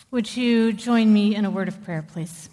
Would you join me in a word of prayer, please?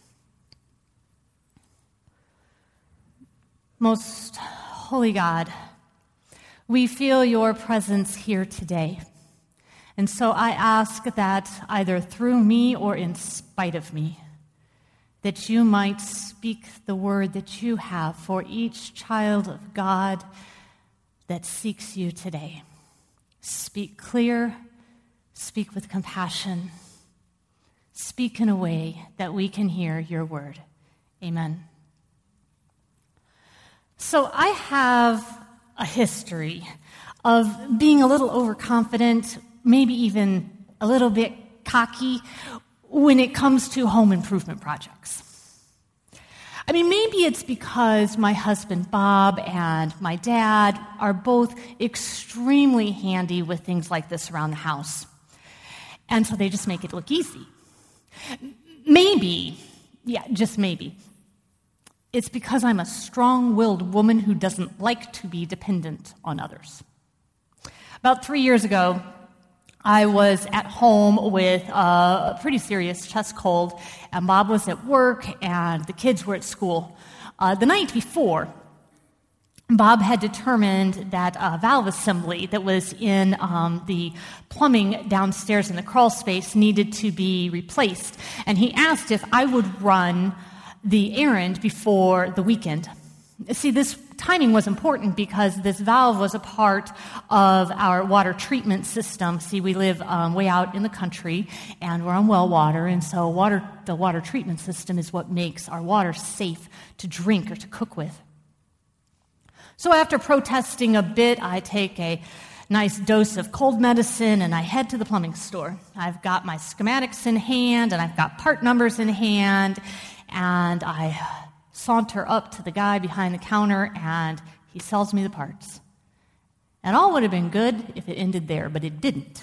Most holy God, we feel your presence here today. And so I ask that either through me or in spite of me, that you might speak the word that you have for each child of God that seeks you today. Speak clear, speak with compassion, speak in a way that we can hear your word. Amen. So I have a history of being a little overconfident, maybe even a little bit cocky when it comes to home improvement projects. I mean, maybe it's because my husband Bob and my dad are both extremely handy with things like this around the house. And so they just make it look easy. Maybe, just maybe, it's because I'm a strong-willed woman who doesn't like to be dependent on others. About 3 years ago, I was at home with a pretty serious chest cold, and Bob was at work, and the kids were at school. The night before, Bob had determined that a valve assembly that was in the plumbing downstairs in the crawl space needed to be replaced, and he asked if I would run the errand before the weekend. See, this timing was important because this valve was a part of our water treatment system. See, we live way out in the country, and we're on well water, and so the water treatment system is what makes our water safe to drink or to cook with. So after protesting a bit, I take a nice dose of cold medicine, and I head to the plumbing store. I've got my schematics in hand, and I've got part numbers in hand, and I saunter up to the guy behind the counter, and he sells me the parts. And all would have been good if it ended there, but it didn't.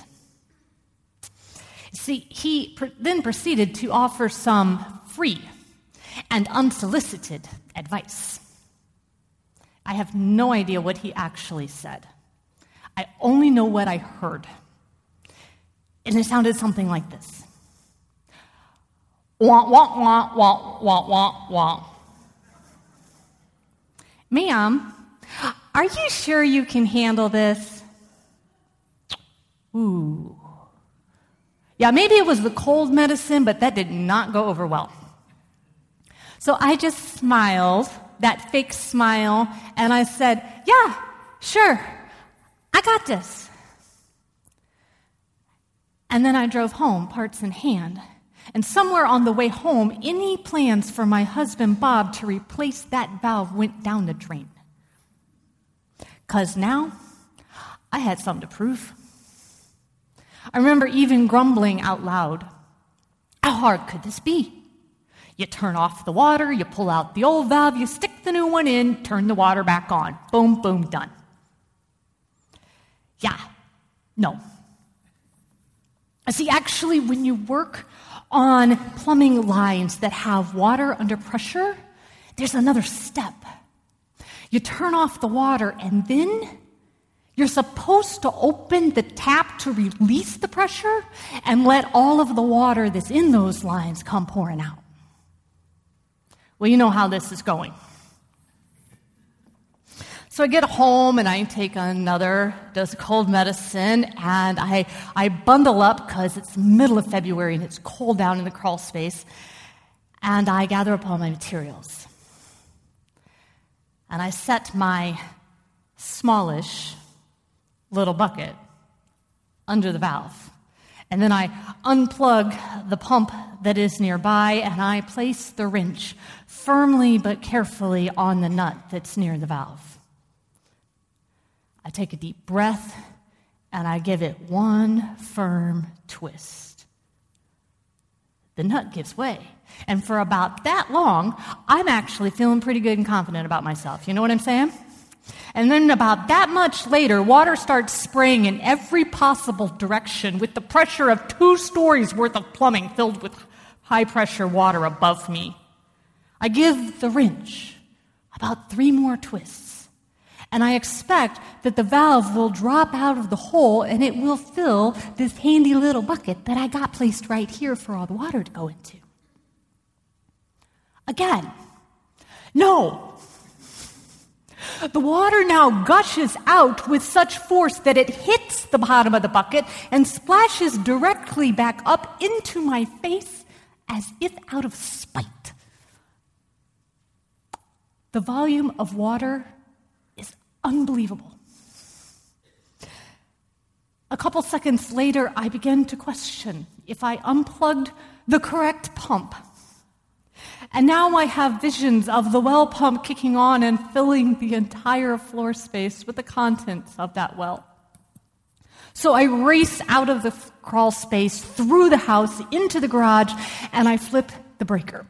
See, he then proceeded to offer some free and unsolicited advice. I have no idea what he actually said. I only know what I heard. And it sounded something like this. Wah, wah, wah, wah, wah, wah, wah. Ma'am, are you sure you can handle this? Ooh. Yeah, maybe it was the cold medicine, but that did not go over well. So I just smiled, that fake smile, and I said, yeah, sure, I got this. And then I drove home, parts in hand. And somewhere on the way home, any plans for my husband Bob to replace that valve went down the drain. 'Cause now, I had something to prove. I remember even grumbling out loud, how hard could this be? You turn off the water, you pull out the old valve, you stick the new one in, turn the water back on. Boom, boom, done. Yeah, no. See, actually, when you work on plumbing lines that have water under pressure, there's another step. You turn off the water, and then you're supposed to open the tap to release the pressure and let all of the water that's in those lines come pouring out. Well, you know how this is going. So I get home, and I take another dose of cold medicine, and I bundle up because it's the middle of February, and it's cold down in the crawl space, and I gather up all my materials. And I set my smallish little bucket under the valve. And then I unplug the pump that is nearby, and I place the wrench firmly but carefully on the nut that's near the valve. I take a deep breath, and I give it one firm twist. The nut gives way. And for about that long, I'm actually feeling pretty good and confident about myself. You know what I'm saying? And then about that much later, water starts spraying in every possible direction with the pressure of 2 stories worth of plumbing filled with high-pressure water above me. I give the wrench about 3 more twists, And I expect that the valve will drop out of the hole and it will fill this handy little bucket that I got placed right here for all the water to go into. Again, no. The water now gushes out with such force that it hits the bottom of the bucket and splashes directly back up into my face as if out of spite. The volume of water is unbelievable. A couple seconds later, I began to question if I unplugged the correct pump. And now I have visions of the well pump kicking on and filling the entire floor space with the contents of that well. So I race out of the crawl space, through the house, into the garage, and I flip the breaker.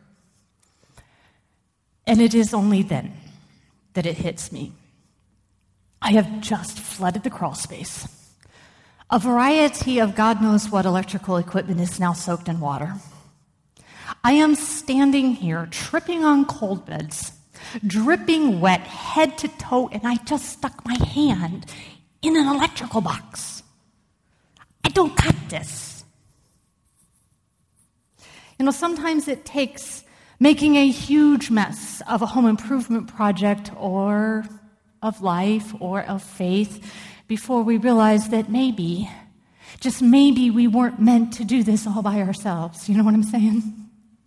And it is only then that it hits me. I have just flooded the crawl space. A variety of God knows what electrical equipment is now soaked in water. I am standing here, tripping on cold beds, dripping wet, head to toe, and I just stuck my hand in an electrical box. I don't got this. Sometimes it takes making a huge mess of a home improvement project or of life or of faith before we realize that maybe, just maybe, we weren't meant to do this all by ourselves. You know what I'm saying?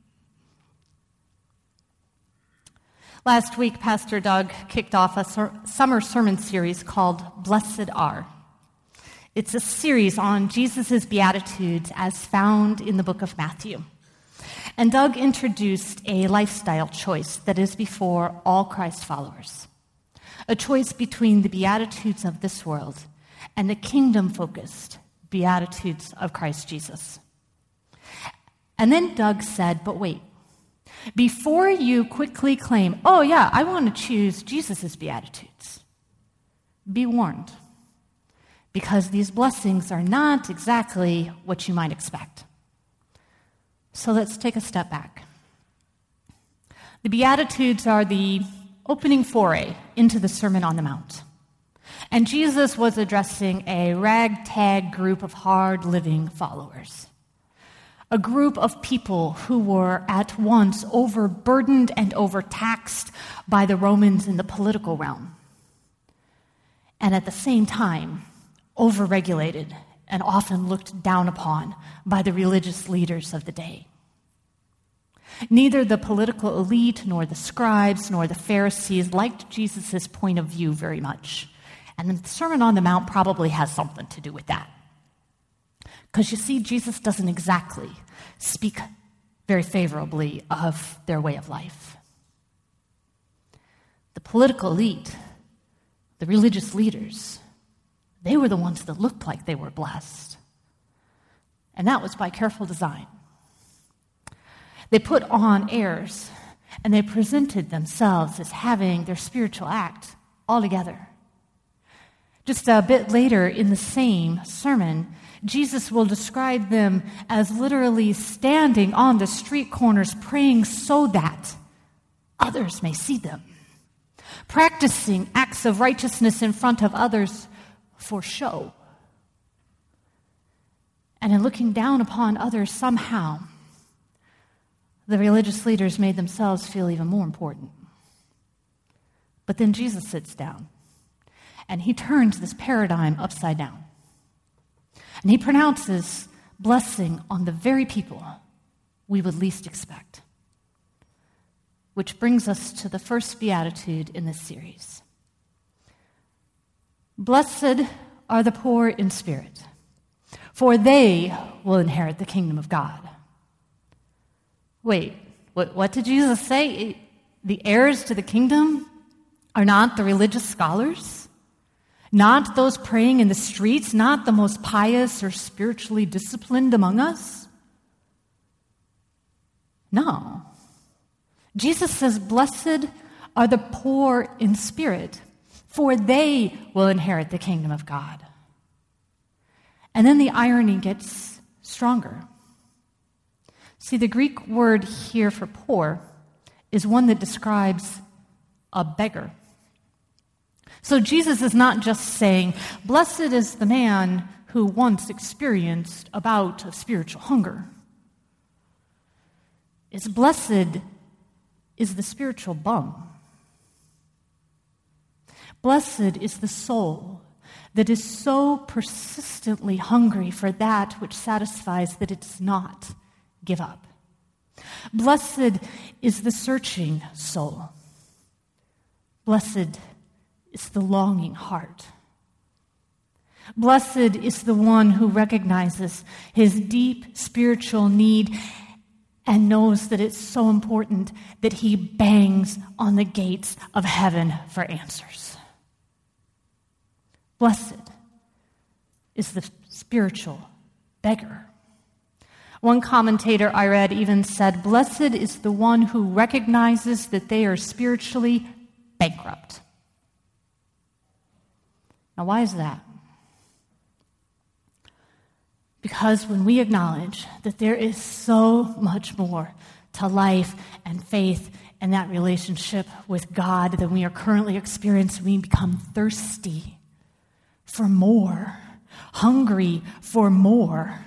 Last week, Pastor Doug kicked off a summer sermon series called Blessed Are. It's a series on Jesus' Beatitudes as found in the book of Matthew. And Doug introduced a lifestyle choice that is before all Christ followers. A choice between the Beatitudes of this world and the kingdom-focused Beatitudes of Christ Jesus. And then Doug said, but wait, before you quickly claim, oh yeah, I want to choose Jesus' Beatitudes, be warned, because these blessings are not exactly what you might expect. So let's take a step back. The Beatitudes are the opening foray into the Sermon on the Mount. And Jesus was addressing a ragtag group of hard-living followers. A group of people who were at once overburdened and overtaxed by the Romans in the political realm, and at the same time, overregulated and often looked down upon by the religious leaders of the day. Neither the political elite, nor the scribes, nor the Pharisees liked Jesus' point of view very much. And the Sermon on the Mount probably has something to do with that. Because you see, Jesus doesn't exactly speak very favorably of their way of life. The political elite, the religious leaders, they were the ones that looked like they were blessed. And that was by careful design. They put on airs, and they presented themselves as having their spiritual act all together. Just a bit later in the same sermon, Jesus will describe them as literally standing on the street corners praying so that others may see them, practicing acts of righteousness in front of others for show. And in looking down upon others somehow, the religious leaders made themselves feel even more important. But then Jesus sits down, and he turns this paradigm upside down. And he pronounces blessing on the very people we would least expect. Which brings us to the first beatitude in this series. Blessed are the poor in spirit, for they will inherit the kingdom of God. Wait, what did Jesus say? The heirs to the kingdom are not the religious scholars? Not those praying in the streets? Not the most pious or spiritually disciplined among us? No. Jesus says, blessed are the poor in spirit, for they will inherit the kingdom of God. And then the irony gets stronger. See, the Greek word here for poor is one that describes a beggar. So Jesus is not just saying, blessed is the man who once experienced a bout of spiritual hunger. It's blessed is the spiritual bum. Blessed is the soul that is so persistently hungry for that which satisfies that it does not give up. Blessed is the searching soul. Blessed is the longing heart. Blessed is the one who recognizes his deep spiritual need and knows that it's so important that he bangs on the gates of heaven for answers. Blessed is the spiritual beggar. One commentator I read even said, blessed is the one who recognizes that they are spiritually bankrupt. Now, why is that? Because when we acknowledge that there is so much more to life and faith and that relationship with God than we are currently experiencing, we become thirsty for more, hungry for more.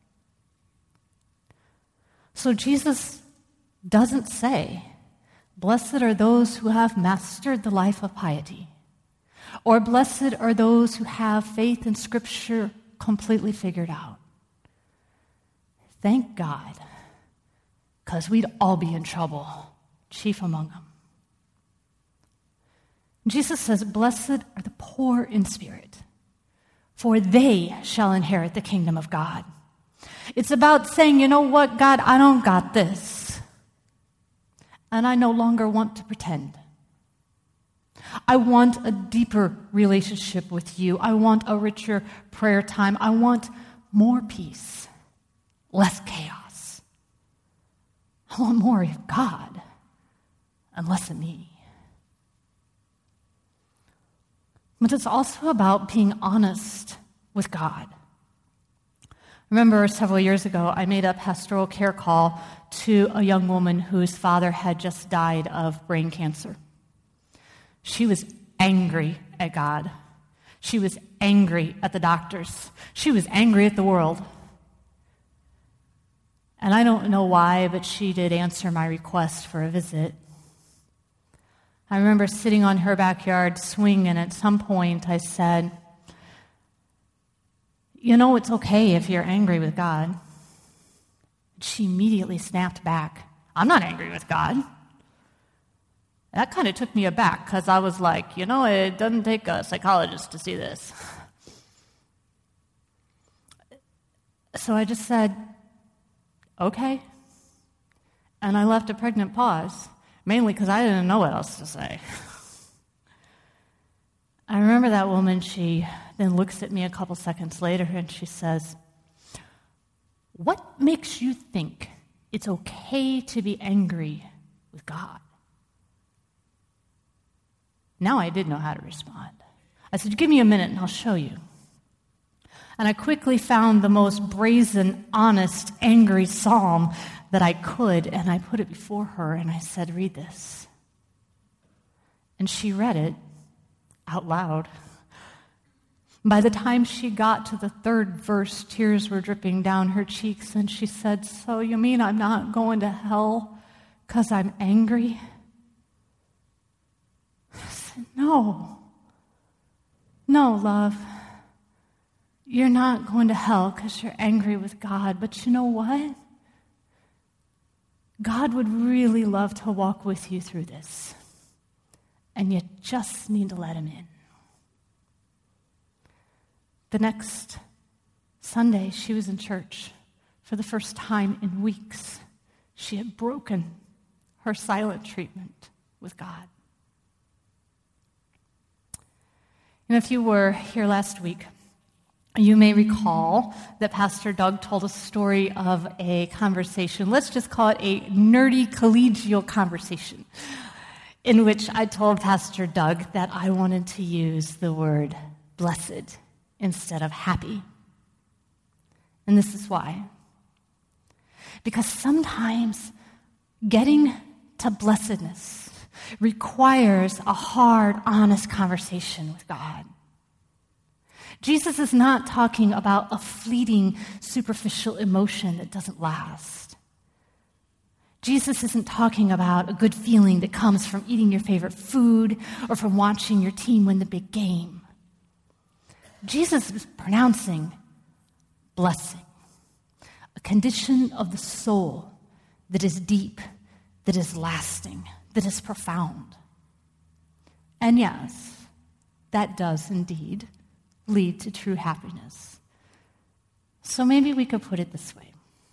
So Jesus doesn't say, blessed are those who have mastered the life of piety, or blessed are those who have faith in Scripture completely figured out. Thank God, because we'd all be in trouble, chief among them. Jesus says, blessed are the poor in spirit, for they shall inherit the kingdom of God. It's about saying, you know what, God, I don't got this. And I no longer want to pretend. I want a deeper relationship with you. I want a richer prayer time. I want more peace, less chaos. I want more of God and less of me. But it's also about being honest with God. Remember, several years ago, I made a pastoral care call to a young woman whose father had just died of brain cancer. She was angry at God. She was angry at the doctors. She was angry at the world. And I don't know why, but she did answer my request for a visit. I remember sitting on her backyard swing, and at some point I said, you know, it's okay if you're angry with God. She immediately snapped back, I'm not angry with God. That kind of took me aback, because I was like, you know, it doesn't take a psychologist to see this. So I just said, okay. And I left a pregnant pause, mainly because I didn't know what else to say. I remember that woman, she then looks at me a couple seconds later and she says, what makes you think it's okay to be angry with God? Now I did know how to respond. I said, give me a minute and I'll show you. And I quickly found the most brazen, honest, angry psalm that I could, and I put it before her and I said, read this. And she read it out loud. By the time she got to the third verse, tears were dripping down her cheeks, and she said, so you mean I'm not going to hell because I'm angry? I said, no, love. You're not going to hell because you're angry with God, but you know what? God would really love to walk with you through this, and you just need to let him in. The next Sunday, she was in church for the first time in weeks. She had broken her silent treatment with God. And if you were here last week, you may recall that Pastor Doug told a story of a conversation, let's just call it a nerdy collegial conversation, in which I told Pastor Doug that I wanted to use the word blessed instead of happy. And this is why. Because sometimes getting to blessedness, requires a hard, honest conversation with God. Jesus is not talking about a fleeting, superficial emotion that doesn't last. Jesus isn't talking about a good feeling that comes from eating your favorite food or from watching your team win the big game. Jesus is pronouncing blessing, a condition of the soul that is deep, that is lasting, that is profound. And yes, that does indeed lead to true happiness. So maybe we could put it this way.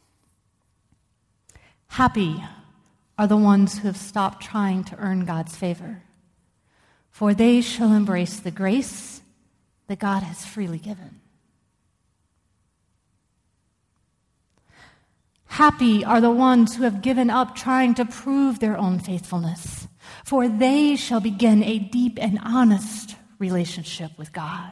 Happy are the ones who have stopped trying to earn God's favor, for they shall embrace the grace that God has freely given. Happy are the ones who have given up trying to prove their own faithfulness, for they shall begin a deep and honest relationship with God.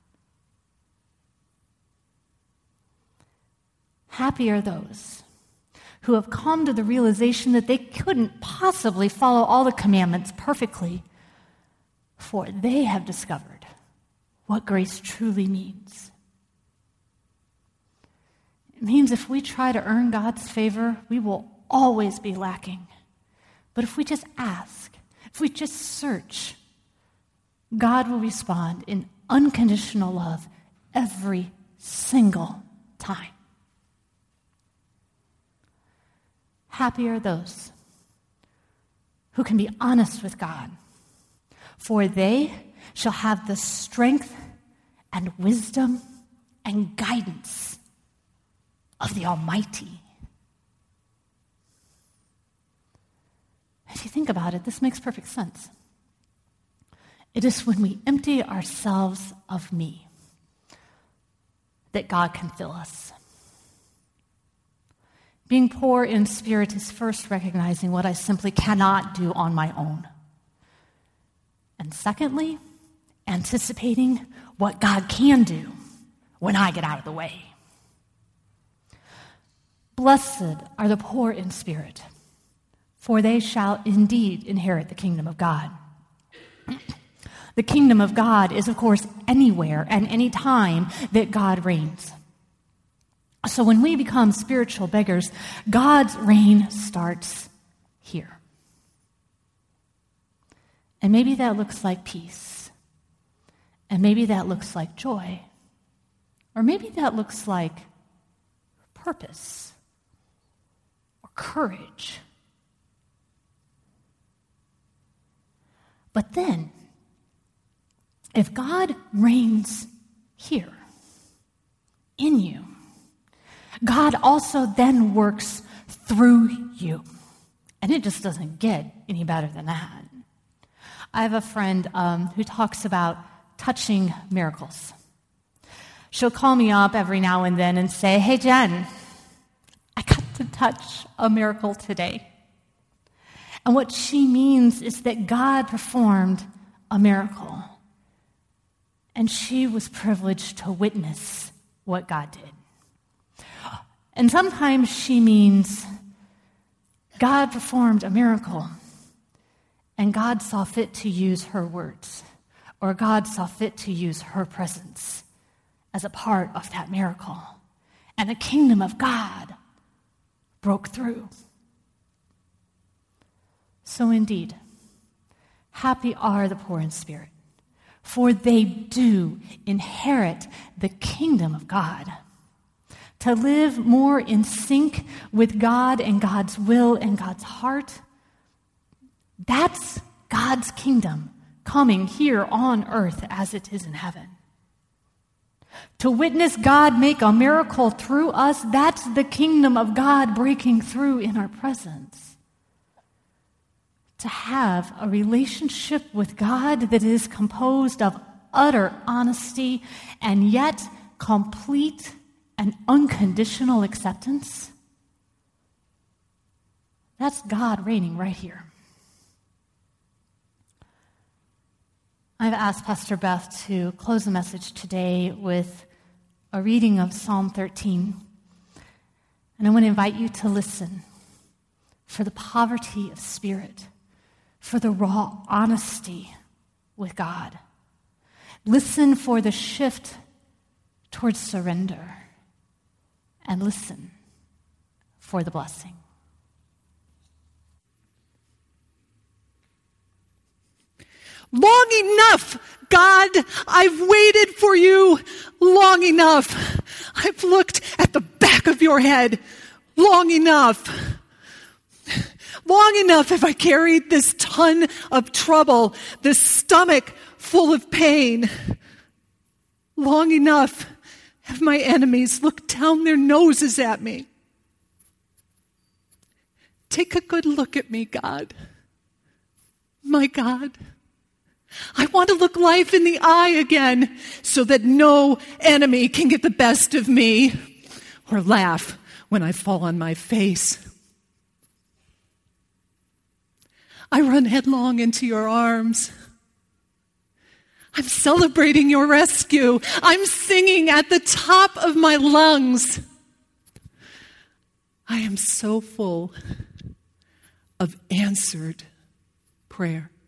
Happy are those who have come to the realization that they couldn't possibly follow all the commandments perfectly, for they have discovered what grace truly means. It means if we try to earn God's favor, we will always be lacking. But if we just ask, if we just search, God will respond in unconditional love every single time. Happy are those who can be honest with God, for they shall have the strength and wisdom and guidance of the Almighty. If you think about it, this makes perfect sense. It is when we empty ourselves of me that God can fill us. Being poor in spirit is first recognizing what I simply cannot do on my own. And secondly, anticipating what God can do when I get out of the way. Blessed are the poor in spirit, for they shall indeed inherit the kingdom of God. The kingdom of God is, of course, anywhere and any time that God reigns. So when we become spiritual beggars, God's reign starts here. And maybe that looks like peace. And maybe that looks like joy. Or maybe that looks like purpose or courage. But then, if God reigns here, in you, God also then works through you. And it just doesn't get any better than that. I have a friend who talks about touching miracles. She'll call me up every now and then and say, "Hey, Jen, I got to touch a miracle today." And what she means is that God performed a miracle. And she was privileged to witness what God did. And sometimes she means God performed a miracle, and God saw fit to use her words, or God saw fit to use her presence as a part of that miracle. And the kingdom of God broke through. So indeed, happy are the poor in spirit, for they do inherit the kingdom of God. To live more in sync with God and God's will and God's heart, that's God's kingdom coming here on earth as it is in heaven. To witness God make a miracle through us, that's the kingdom of God breaking through in our presence. To have a relationship with God that is composed of utter honesty and yet complete and unconditional acceptance, that's God reigning right here. I've asked Pastor Beth to close the message today with a reading of Psalm 13. And I want to invite you to listen for the poverty of spirit for the raw honesty with God. Listen for the shift towards surrender. And listen for the blessing. Long enough, God, I've waited for you long enough. I've looked at the back of your head long enough. Long enough have I carried this ton of trouble, this stomach full of pain. Long enough have my enemies looked down their noses at me. Take a good look at me, God. My God. I want to look life in the eye again so that no enemy can get the best of me or laugh when I fall on my face. I run headlong into your arms. I'm celebrating your rescue. I'm singing at the top of my lungs. I am so full of answered prayer.